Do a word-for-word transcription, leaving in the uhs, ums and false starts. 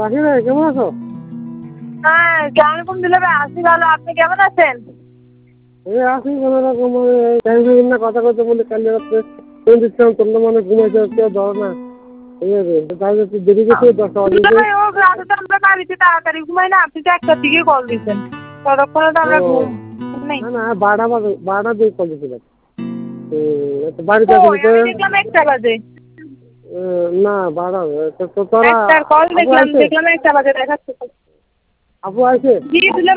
রাখি ভাই কেমন আছো? হ্যাঁ কেমন দিলে ভাই আছি ভালো, আপনি কেমন আছেন? এই আছি কোনো রকম টেনশন না কথা কথা বলে কাল রাত্রে ফোন দিচ্ছিলাম তোমরা মানে ঘুমাইছো কেউ ধরো না ঠিক আছে তাহলে একটু দেরি গেছে দশটা দুলা বাজে। ভাই ও রাতে তো আমরা বাড়িতে তাড়াতাড়ি ঘুমাই না, আপনি তো একটার দিকে কল দিচ্ছেন, ততক্ষণে তো আমরা ঘুম নেই। না না বারোটা বাজে বারোটা দিয়ে কল দিয়েছিলাম বাড়িতে কই আসলে তো আমি দেখলাম একটা বাজে, না বারোটা তো তোরা একটার কল আপু দেখলাম আছে দেখলাম একটা বাজে দেখাচ্ছে। আপু আছে? জি দুলা